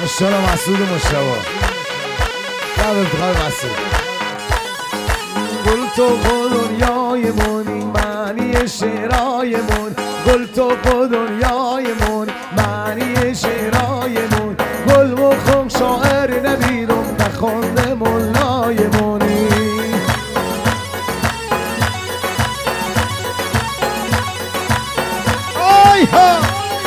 ماشاءالله مسعود مشتبه لب افتخار مسعود. گل تو خود دنیایمون این معنی شعرایمون، گل تو خود دنیایمون معنی شعرایمون، گل و خم شاعر نبیدم نخونده ملایمونی. آی ها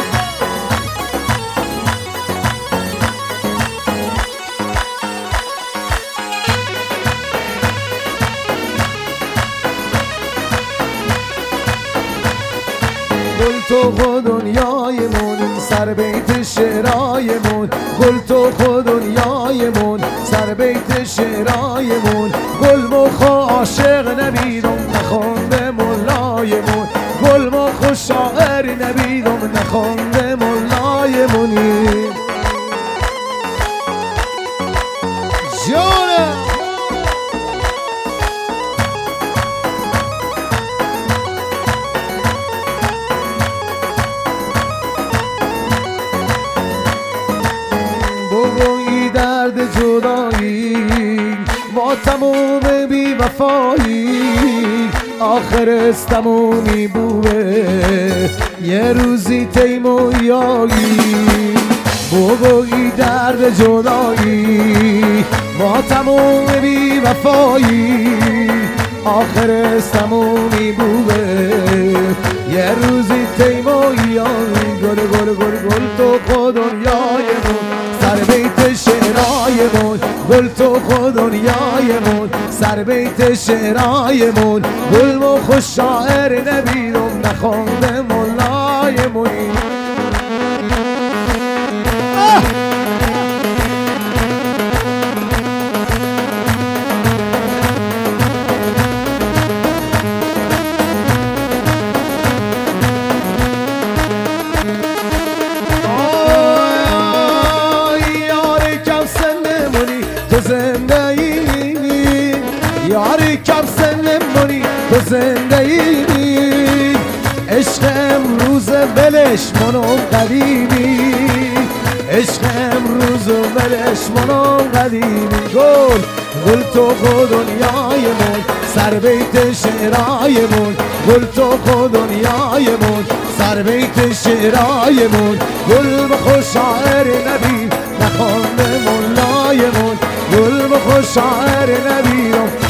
گل تو خود دنیایمون سر بیت شعرایمون، گل تو خود دنیایمون سر بیت شعرایمون، گل مخ عاشق نبیدم نخونده ملایمون، گل مخ شاعر نبیدم نخونده ملایمونی. جانه بگویی درد جدایی با تموم بی وفایی، آخرش تمومی بوه یه روزی تیمویایی. بگویی درد جدایی با تموم بی وفایی، آخرش تمومی بوه یه روزی تیمویایی. گل گل گل گل تو خود دنیایمون سر بیت شعرایمون، گل تو خود دنیایمون سر بیت شعرایمون، گل و خوش شاعر نبیدم نخونده ملایمونی. یاری کم سنمونی تو زنده ای، عشق امروز ولش منو قدیمی، عشق امروز ولش منو قدیمی. گل گل تو خود دنیایمون سر بیت شعرایمون، گل تو خود دنیایمون سر بیت شعرایمون، گل بخور شاعر نبی نخونده ملایمون، گل بخور شاعر نبیرم